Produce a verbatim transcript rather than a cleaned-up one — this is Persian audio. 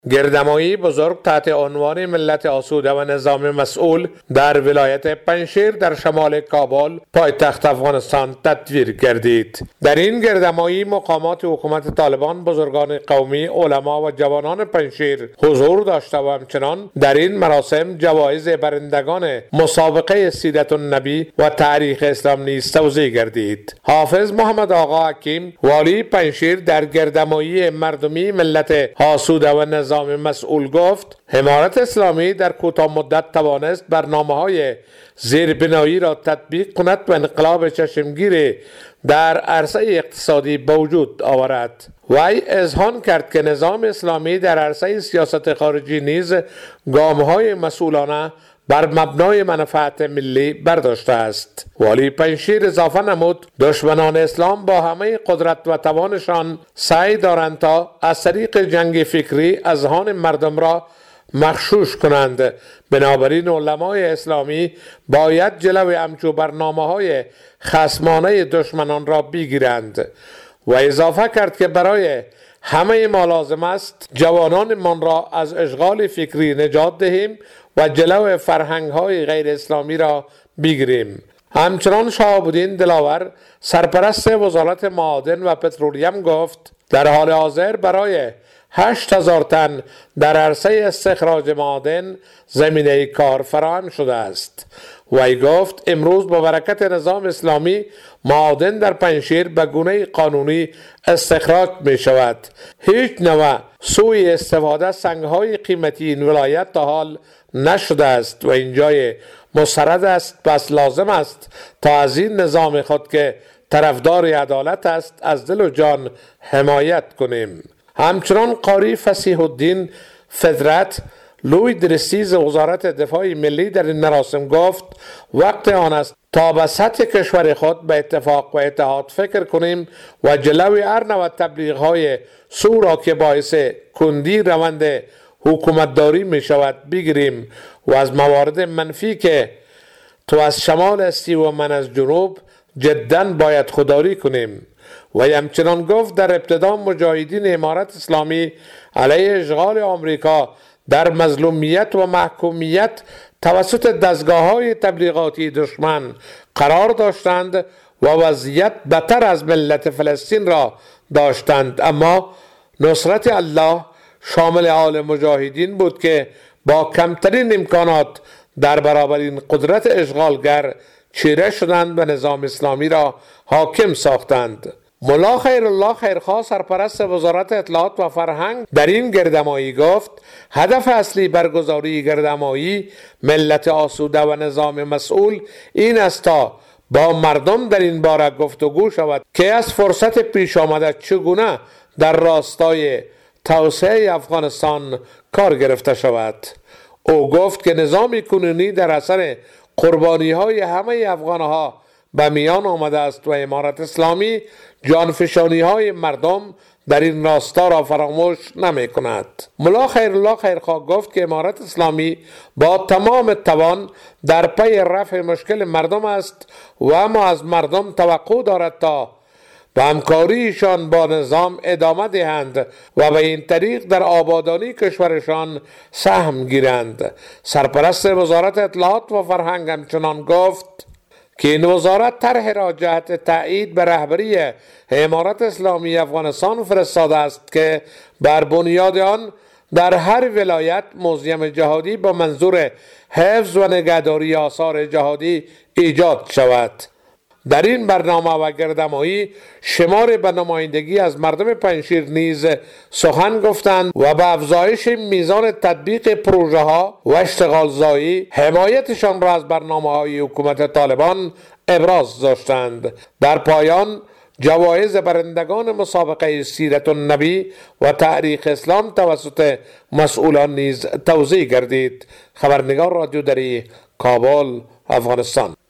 گردمایی بزرگ تحت عنوان ملت آسوده و نظام مسئول در ولایت پنجشیر در شمال کابل پایتخت افغانستان تدویر گردید. در این گردمایی مقامات حکومت طالبان، بزرگان قومی، علما و جوانان پنجشیر حضور داشته و همچنان در این مراسم جوایز برندگان مسابقه سیرت النبی و تاریخ اسلام نیز توزیع گردید. حافظ محمد آقا حکیم والی پنجشیر در گردمایی مردمی ملت آسوده و نظام نظام مسئول گفت امارت اسلامی در کوتاه مدت توانست برنامه‌های زیربنایی را تطبیق کند و انقلاب چشمگیر در عرصه اقتصادی به وجود آورد. وی اذعان کرد که نظام اسلامی در عرصه سیاست خارجی نیز گام‌های مسئولانه بر مبنای منفعت ملی برداشته است. والی پنجشیر اضافه نمود دشمنان اسلام با همه قدرت و توانشان سعی دارند تا از طریق جنگ فکری اذهان مردم را مغشوش کنند. بنابراین علمای اسلامی باید جلوی همچو برنامه‌های خصمانه دشمنان را بگیرند. و اضافه کرد که برای همه ما لازم است جوانان من را از اشغال فکری نجات دهیم و جلو فرهنگ‌های غیر اسلامی را بگیریم. همچنان شهاب الدین دلاور سرپرست وزارت معادن و پترولیم گفت در حال حاضر برای هشت هزار تن در عرصه استخراج معادن زمینه کار فراهم شده است. وی گفت امروز با برکت نظام اسلامی معادن در پنجشیر به گونه قانونی استخراج می شود. هیچ نوع سوء استفاده سنگ‌های قیمتی این ولایت تا حال نشده است و این جای مسترد است. پس لازم است تا از این نظام خود که طرفدار عدالت است از دل و جان حمایت کنیم. همچنان قاری فصیح الدین فدرت لوی درستیز وزارت دفاع ملی در این مراسم گفت وقت آن است تا به سطح کشور خود به اتفاق و اتحاد فکر کنیم و جلوی هر نوع تبلیغ‌های سو را که باعث کندی روند حکومتداری می شود بگیریم و از موارد منفی که تو از شمال هستی و من از جنوب جداً باید خودداری کنیم. و همچنان گفت در ابتدا مجاهدین امارت اسلامی علیه اشغال آمریکا در مظلومیت و محکومیت توسط دستگاه‌های تبلیغاتی دشمن قرار داشتند و وضعیت بدتر از ملت فلسطین را داشتند، اما نصرت الله شامل آل مجاهدین بود که با کمترین امکانات در برابر این قدرت اشغالگر چیره شدند و نظام اسلامی را حاکم ساختند. ملا خیرالله خیرخواه سرپرست وزارت اطلاعات و فرهنگ در این گردمایی گفت هدف اصلی برگزاری گردمایی ملت آسوده و نظام مسئول این است تا با مردم در این باره گفتگو شود که از فرصت پیش آمده چگونه در راستای توسعه افغانستان کار گرفته شود. او گفت که نظام کنونی در اثر قربانی های همه افغانها به میان آمده است و امارت اسلامی جانفشانی های مردم در این راستا را فراموش نمی کند. ملا خیرالله خیرخواه گفت که امارت اسلامی با تمام توان در پی رفع مشکل مردم است و اما از مردم توقع دارد تا و همکاریشان با نظام ادامه دهند و به این طریق در آبادانی کشورشان سهم گیرند. سرپرست وزارت اطلاعات و فرهنگ همچنان گفت که این وزارت طرح را جهت تأیید به رهبری امارت اسلامی افغانستان فرستاده است که بر بنیاد آن در هر ولایت موزیم جهادی با منظور حفظ و نگهداری آثار جهادی ایجاد شود. در این برنامه و گردمایی شمار به نمایندگی از مردم پنجشیر نیز سخن گفتند و به افزایش میزان تطبیق پروژه ها و اشتغال زایی حمایتشان را از برنامه های حکومت طالبان ابراز داشتند. در پایان جوایز برندگان مسابقه سیرت النبی و تاریخ اسلام توسط مسئولان نیز توزیع گردید. خبرنگار رادیو دری، کابل، افغانستان.